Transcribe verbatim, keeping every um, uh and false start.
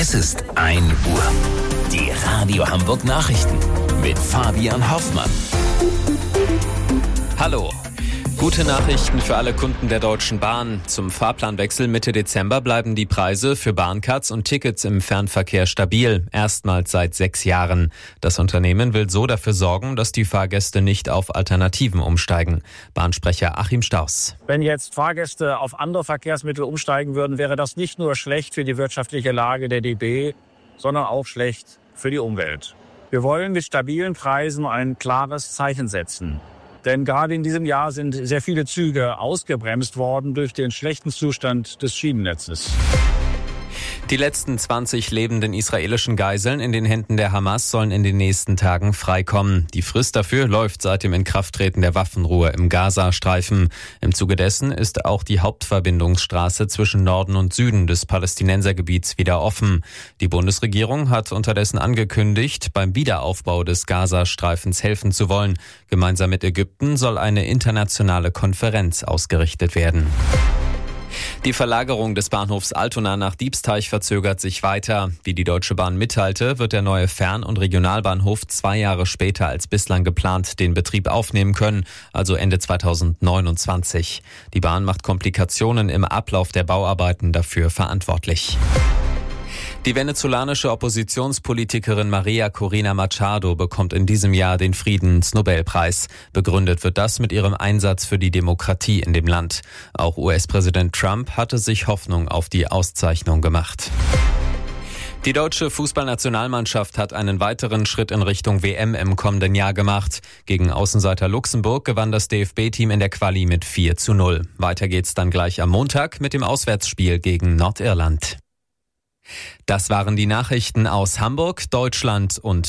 Es ist ein Uhr. Die Radio Hamburg Nachrichten mit Fabian Hoffmann. Hallo. Gute Nachrichten für alle Kunden der Deutschen Bahn. Zum Fahrplanwechsel Mitte Dezember bleiben die Preise für Bahncards und Tickets im Fernverkehr stabil. Erstmals seit sechs Jahren. Das Unternehmen will so dafür sorgen, dass die Fahrgäste nicht auf Alternativen umsteigen. Bahnsprecher Achim Stauß. Wenn jetzt Fahrgäste auf andere Verkehrsmittel umsteigen würden, wäre das nicht nur schlecht für die wirtschaftliche Lage der D B, sondern auch schlecht für die Umwelt. Wir wollen mit stabilen Preisen ein klares Zeichen setzen. Denn gerade in diesem Jahr sind sehr viele Züge ausgebremst worden durch den schlechten Zustand des Schienennetzes. Die letzten zwanzig lebenden israelischen Geiseln in den Händen der Hamas sollen in den nächsten Tagen freikommen. Die Frist dafür läuft seit dem Inkrafttreten der Waffenruhe im Gazastreifen. Im Zuge dessen ist auch die Hauptverbindungsstraße zwischen Norden und Süden des Palästinensergebiets wieder offen. Die Bundesregierung hat unterdessen angekündigt, beim Wiederaufbau des Gazastreifens helfen zu wollen. Gemeinsam mit Ägypten soll eine internationale Konferenz ausgerichtet werden. Die Verlagerung des Bahnhofs Altona nach Diebsteich verzögert sich weiter. Wie die Deutsche Bahn mitteilte, wird der neue Fern- und Regionalbahnhof zwei Jahre später als bislang geplant den Betrieb aufnehmen können, also Ende zweitausendneunundzwanzig. Die Bahn macht Komplikationen im Ablauf der Bauarbeiten dafür verantwortlich. Die venezolanische Oppositionspolitikerin Maria Corina Machado bekommt in diesem Jahr den Friedensnobelpreis. Begründet wird das mit ihrem Einsatz für die Demokratie in dem Land. Auch U S-Präsident Trump hatte sich Hoffnung auf die Auszeichnung gemacht. Die deutsche Fußballnationalmannschaft hat einen weiteren Schritt in Richtung W M im kommenden Jahr gemacht. Gegen Außenseiter Luxemburg gewann das D F B-Team in der Quali mit vier zu null. Weiter geht's dann gleich am Montag mit dem Auswärtsspiel gegen Nordirland. Das waren die Nachrichten aus Hamburg, Deutschland und